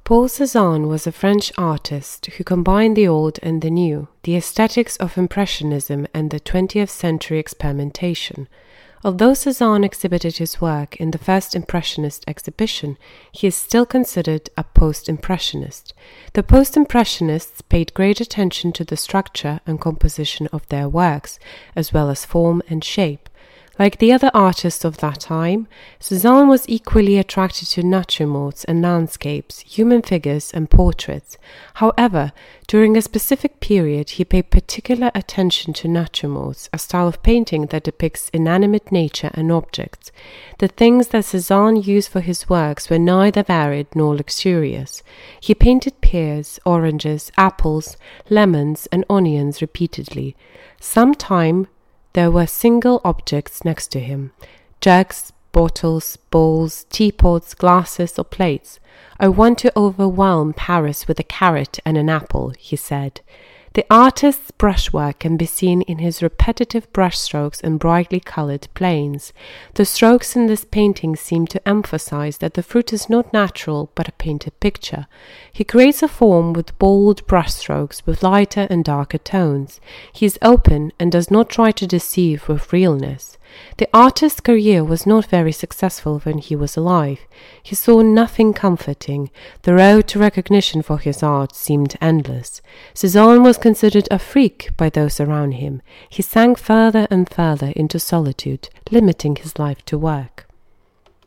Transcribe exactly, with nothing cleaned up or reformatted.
Paul Cézanne was a French artist who combined the old and the new, the aesthetics of Impressionism and the twentieth century experimentation. Although Cézanne exhibited his work in the first Impressionist exhibition, he is still considered a post-Impressionist. The post-Impressionists paid great attention to the structure and composition of their works, as well as form and shape. Like the other artists of that time, Cézanne was equally attracted to naturemorts and landscapes, human figures and portraits. However, during a specific period he paid particular attention to naturemorts, a style of painting that depicts inanimate nature and objects. The things that Cézanne used for his works were neither varied nor luxurious. He painted pears, oranges, apples, lemons and onions repeatedly. Sometime there were single objects next to him, jugs, bottles, bowls, teapots, glasses or plates. "I want to overwhelm Paris with a carrot and an apple," he said. The artist's brushwork can be seen in his repetitive brushstrokes and brightly colored planes. The strokes in this painting seem to emphasize that the fruit is not natural but a painted picture. He creates a form with bold brushstrokes with lighter and darker tones. He is open and does not try to deceive with realness. The artist's career was not very successful when he was alive. He saw nothing comforting. The road to recognition for his art seemed endless. Cézanne was considered a freak by those around him. He sank further and further into solitude, limiting his life to work.